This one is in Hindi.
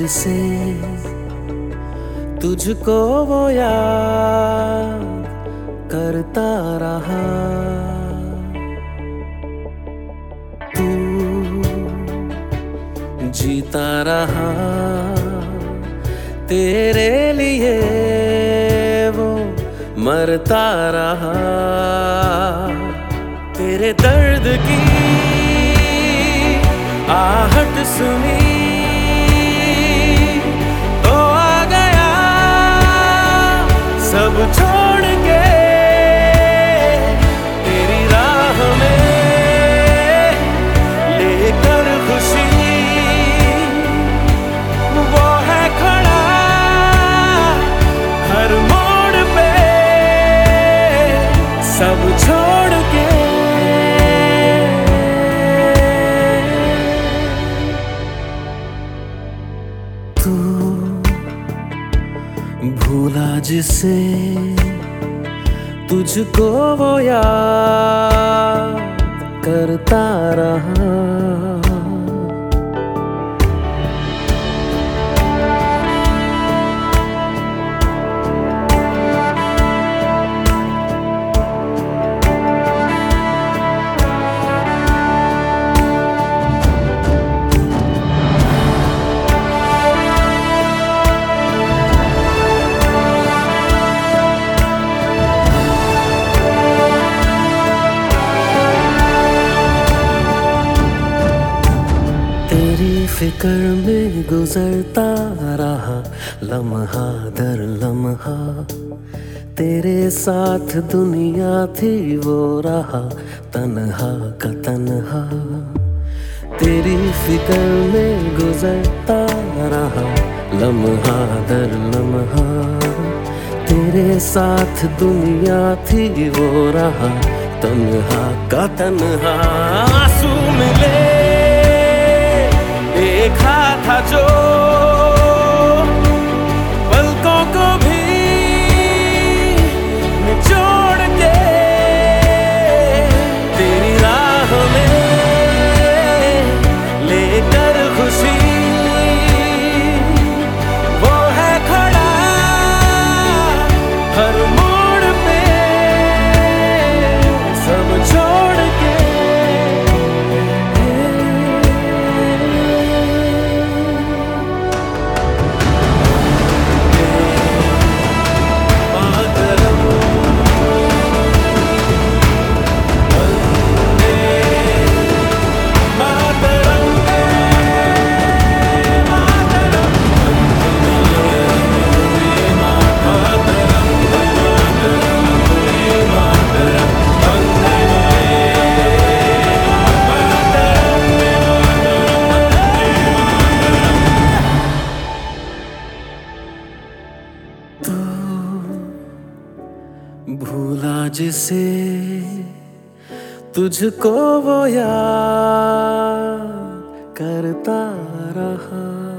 जिसे तुझको वो याद करता रहा। तू जीता रहा, तेरे लिए वो मरता रहा। तेरे दर्द की आहट सुनी तो आ गया सब छोड़ के तेरी राह में, लेकर खुशी वो है खड़ा हर मोड़ पे सब छोड़ के। तू भूला जिसे तुझको वो याद करता रहा। तेरी फिक्र में गुजरता रहा लम्हा दर लम्हा। तेरे साथ दुनिया थी वो रहा तन्हा का तन्हा। तेरी फिक्र में गुजरता रहा लम्हा दर लम्हा। तेरे साथ दुनिया थी वो रहा तन्हा का तन्हा। आंसू मिले देखा था जो पलकों को भी निचोड़ के तेरी राह में, लेकर खुशी वो है खड़ा हर मोड़ पे सब छोड़ के। भूला जिसे तुझको वो याद करता रहा।